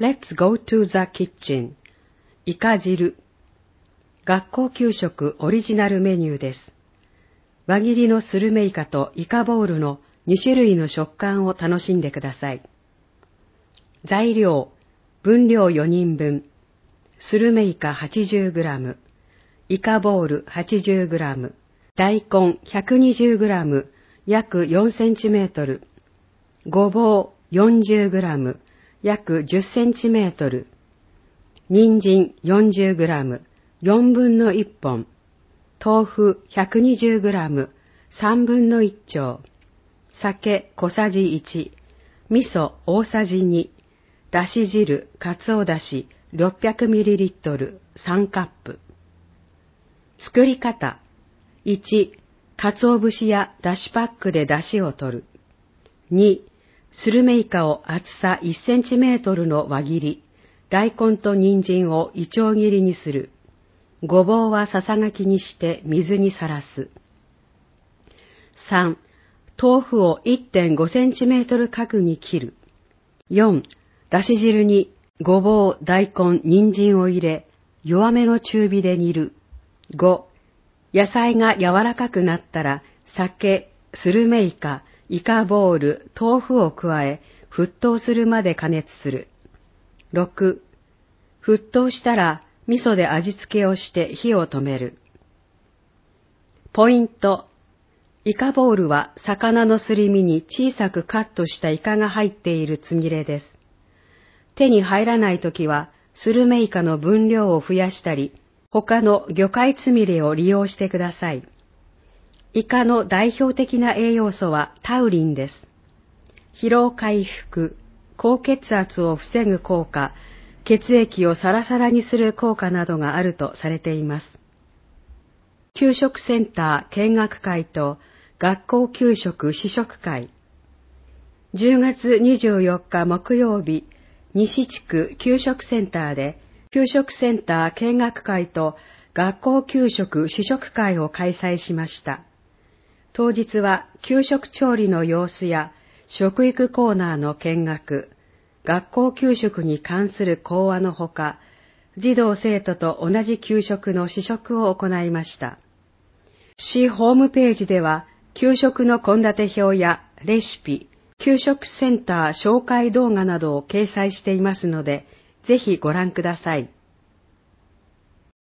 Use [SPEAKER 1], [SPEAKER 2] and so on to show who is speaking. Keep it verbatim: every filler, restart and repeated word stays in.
[SPEAKER 1] Let's go to the kitchen. イカ汁。学校給食オリジナルメニューです。輪切りのスルメイカとイカボールのに種類の食感を楽しんでください。材料、分量よにんぶん、スルメイカ はちじゅうグラム、イカボール はちじゅうグラム、大根 ひゃくにじゅうグラム、約よんセンチメートル、ごぼう よんじゅうグラム、約じゅっセンチメートル、人参 よんじゅうグラム、よんぶんのいっぽん、豆腐 ひゃくにじゅうグラム、さんぶんのいちちょう、酒小さじいち、味噌大さじに、だし汁、かつおだし ろっぴゃくミリリットル さんカップ。作り方。いち、鰹節やだしパックでだしを取る。に、スルメイカを厚さいちセンチメートルの輪切り、大根と人参をいちょう切りにする。ごぼうはささがきにして水にさらす。さん、豆腐を いってんごセンチメートル角に切る。よん、だし汁にごぼう、大根、人参を入れ、弱めの中火で煮る。ご、野菜が柔らかくなったら、酒、スルメイカ、イカボール、豆腐を加え、沸騰するまで加熱する。ろく、沸騰したら、味噌で味付けをして火を止める。ポイント。イカボールは魚のすり身に小さくカットしたイカが入っているつみれです。手に入らないときは、スルメイカの分量を増やしたり、他の魚介つみれを利用してください。イカの代表的な栄養素はタウリンです。疲労回復、高血圧を防ぐ効果、血液をサラサラにする効果などがあるとされています。給食センター見学会と学校給食試食会。じゅうがつにじゅうよっか木曜日、西地区給食センターで給食センター見学会と学校給食試食会を開催しました。当日は給食調理の様子や食育コーナーの見学、学校給食に関する講話のほか、児童生徒と同じ給食の試食を行いました。市ホームページでは、給食の献立表やレシピ、給食センター紹介動画などを掲載していますので、ぜひご覧ください。